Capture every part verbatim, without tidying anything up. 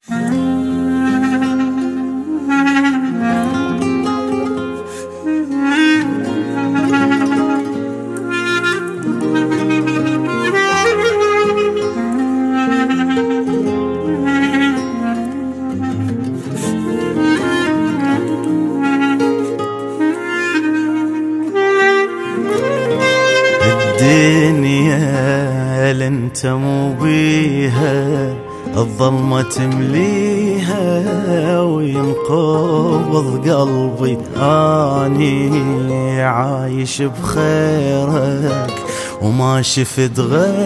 الدنيا اللي انت مو بيها الظلمة تمليها وينقبض قلبي، اني عايش بخيرك وما شفت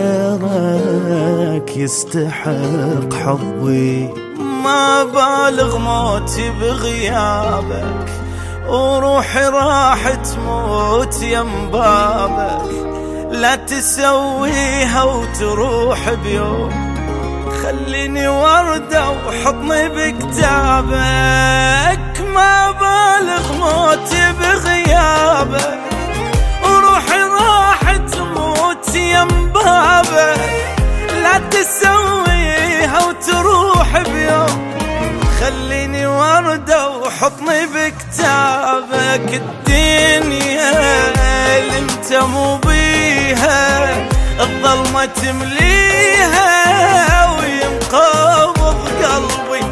غيرك يستحق حبي. ما بالغ موتي بغيابك وروحي راح تموت يم بابك، لا تسويها وتروح بيوم، خليني وردة وحضني بكتابك. ما بالغ موتي بغيابك وروحي راح تموت يم بابك، لا تسويها وتروح بيوم، خليني وردة وحضني بكتابك. الدنيا اللي انت مو بيها الظلمة تمليها وينقبض قلبي،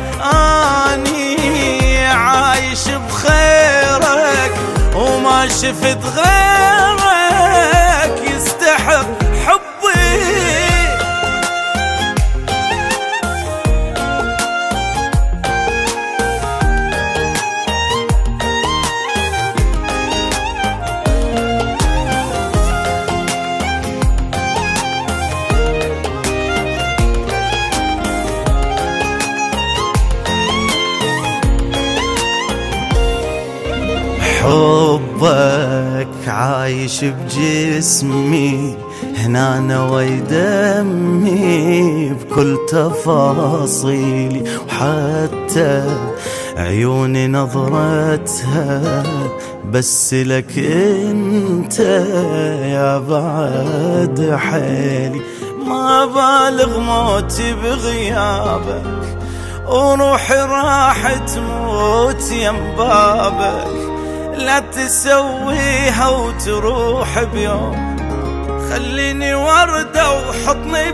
اني عايش بخيرك وما شفت غيرك يستحق حبي. حبك عايش بجسمي هنا نوي دمي بكل تفاصيلي، وحتى عيوني نظرتها بس لك انت يا بعد حيلي. ما بالغ موتي بغيابك وروحي راح تموت يم بابك، لا تسويها وتروح بيوم، خليني وردة وحضني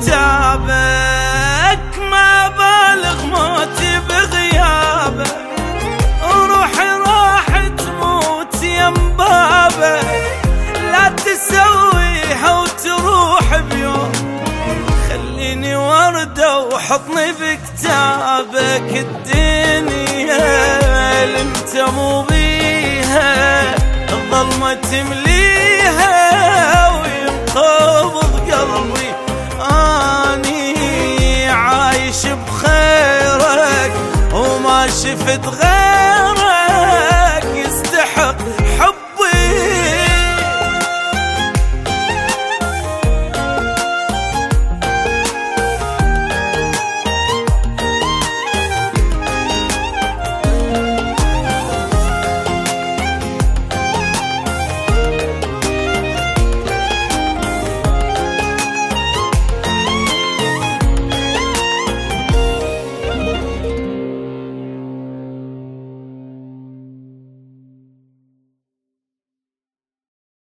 بكتابك. ما بالغ موتي بغيابك وروحي راح تموت يم بابك، لا تسويها وتروح بيوم، خليني وردة وحضني بكتابك. الدنيا اللي انت مو بيها الظلمة تمليها وينقبض قلبي، اني عايش بخيرك وما شفت غيرك